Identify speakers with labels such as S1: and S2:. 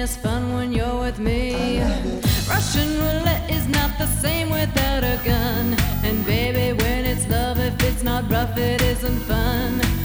S1: as fun when you're with me. Russian roulette is not the same without a gun. And baby, when it's love, if it's not rough, it isn't fun.